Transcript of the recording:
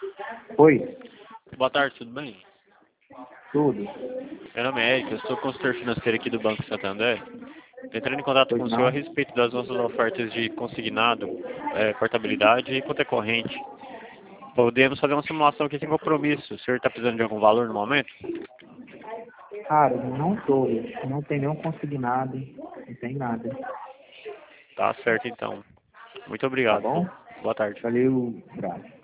Oi, Boa tarde, tudo bem? tudo. Meu nome é Eric, eu sou consultor financeiro aqui do Banco Santander. Estou entrando em contato com Pois o senhor a não? respeito das nossas ofertas de consignado, portabilidade e conta corrente. Podemos fazer uma simulação aqui sem compromisso. O senhor está precisando de algum valor no momento? Cara, não tô. Não tem nenhum consignado. Não tem nada. Tá certo, então. Muito Tá obrigado. bom? Boa tarde. Valeu, abraço.